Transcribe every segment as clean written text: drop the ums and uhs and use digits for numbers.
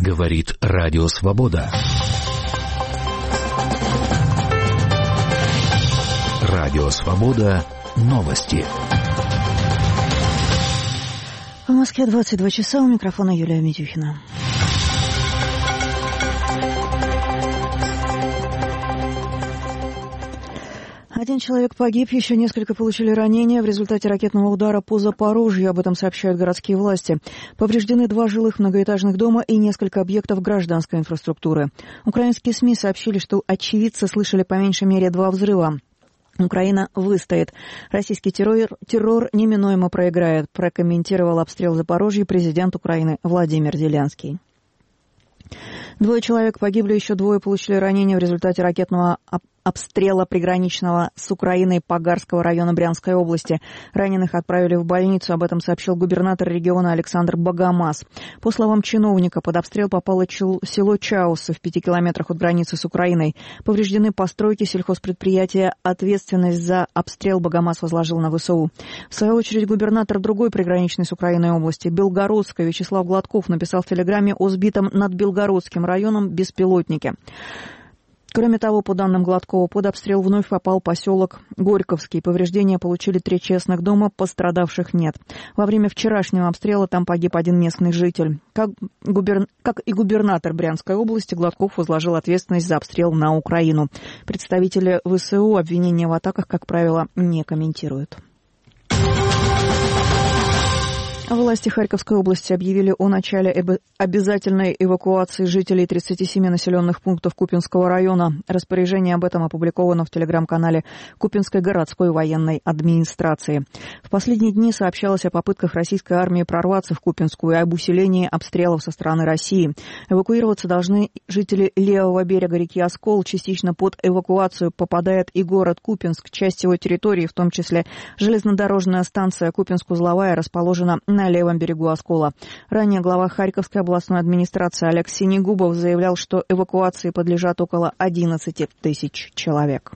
Говорит Радио Свобода. Радио Свобода. Новости. В Москве 22 часа. У микрофона Юлия Медюхина. Один человек погиб, еще несколько получили ранения в результате ракетного удара по Запорожью. Об этом сообщают городские власти. Повреждены 2 жилых многоэтажных дома и несколько объектов гражданской инфраструктуры. Украинские СМИ сообщили, что очевидцы слышали по меньшей мере 2 взрыва. Украина выстоит. Российский террор неминуемо проиграет, прокомментировал обстрел Запорожья президент Украины Владимир Зеленский. 2 человек погибли, еще 2 получили ранения в результате ракетного обстрела приграничного с Украиной Пагарского района Брянской области. Раненых отправили в больницу, об этом сообщил губернатор региона Александр Богомаз. По словам чиновника, под обстрел попало село Чаусы в 5 километрах от границы с Украиной. Повреждены постройки сельхозпредприятия. Ответственность за обстрел Богомаз возложил на ВСУ. В свою очередь, губернатор другой приграничной с Украиной области, Белгородской, Вячеслав Гладков, написал в телеграмме о сбитом над Белгородским районом беспилотнике. Кроме того, по данным Гладкова, под обстрел вновь попал поселок Горьковский. Повреждения получили 3 частных дома, пострадавших нет. Во время вчерашнего обстрела там погиб 1 местный житель. Как и губернатор Брянской области, Гладков возложил ответственность за обстрел на Украину. Представители ВСУ обвинения в атаках, как правило, не комментируют. Власти Харьковской области объявили о начале обязательной эвакуации жителей 37 населенных пунктов Купинского района. Распоряжение об этом опубликовано в телеграм-канале Купинской городской военной администрации. В последние дни сообщалось о попытках российской армии прорваться в Купинскую и об усилении обстрелов со стороны России. Эвакуироваться должны жители левого берега реки Оскол. Частично под эвакуацию попадает и город Купинск. Часть его территории, в том числе железнодорожная станция Купинск-Узловая, расположена на левом берегу Оскола. Ранее глава Харьковской областной администрации Олег Синегубов заявлял, что эвакуации подлежат около 11 тысяч человек.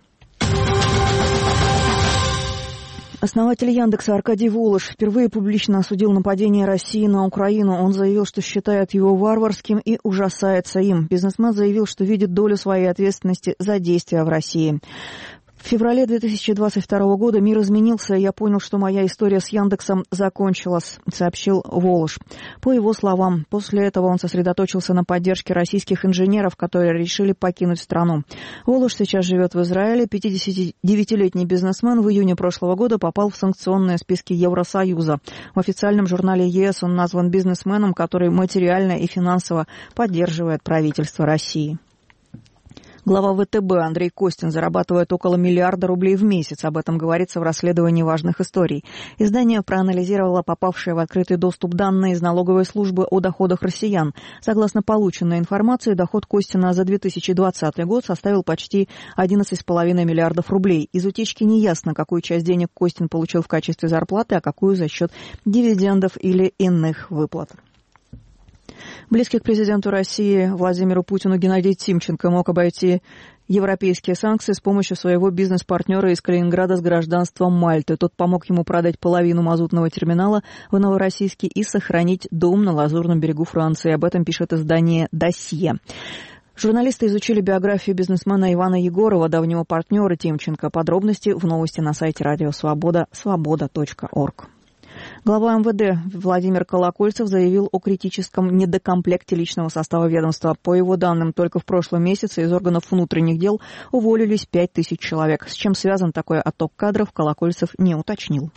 Основатель Яндекса Аркадий Волош впервые публично осудил нападение России на Украину. Он заявил, что считает его варварским и ужасается им. Бизнесмен заявил, что видит долю своей ответственности за действия в России. В феврале 2022 года мир изменился, и я понял, что моя история с Яндексом закончилась, сообщил Волош. По его словам, после этого он сосредоточился на поддержке российских инженеров, которые решили покинуть страну. Волош сейчас живет в Израиле. 59-летний бизнесмен в июне прошлого года попал в санкционные списки Евросоюза. В официальном журнале ЕС он назван бизнесменом, который материально и финансово поддерживает правительство России. Глава ВТБ Андрей Костин зарабатывает около $1 миллиарда в месяц. Об этом говорится в расследовании важных историй. Издание проанализировало попавшие в открытый доступ данные из налоговой службы о доходах россиян. Согласно полученной информации, доход Костина за 2020 год составил почти $11,5 миллиардов. Из утечки неясно, какую часть денег Костин получил в качестве зарплаты, а какую за счет дивидендов или иных выплат. Близкий к президенту России Владимиру Путину Геннадий Тимченко мог обойти европейские санкции с помощью своего бизнес-партнера из Калининграда с гражданством Мальты. Тот помог ему продать половину мазутного терминала в Новороссийске и сохранить дом на Лазурном берегу Франции. Об этом пишет издание «Досье». Журналисты изучили биографию бизнесмена Ивана Егорова, давнего партнера Тимченко. Подробности в новости на сайте Радио Свобода, свобода.орг. Глава МВД Владимир Колокольцев заявил о критическом недокомплекте личного состава ведомства. По его данным, только в прошлом месяце из органов внутренних дел уволились 5000 человек. С чем связан такой отток кадров, Колокольцев не уточнил.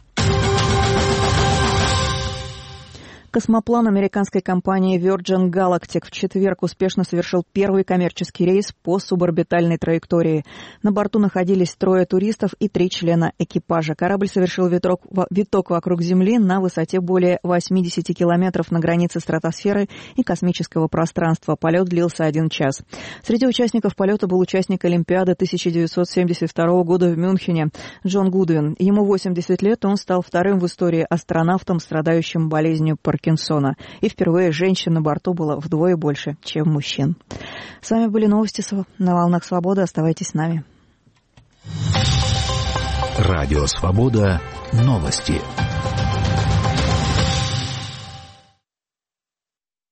Космоплан американской компании Virgin Galactic в четверг успешно совершил первый коммерческий рейс по суборбитальной траектории. На борту находились 3 туристов и 3 члена экипажа. Корабль совершил виток вокруг Земли на высоте более 80 километров на границе стратосферы и космического пространства. Полет длился 1 час. Среди участников полета был участник Олимпиады 1972 года в Мюнхене Джон Гудвин. Ему 80 лет, он стал вторым в истории астронавтом, страдающим болезнью Паркинсона. И впервые женщин на борту было вдвое больше, чем мужчин. С вами были новости на волнах Свободы. Оставайтесь с нами. Радио Свобода. Новости.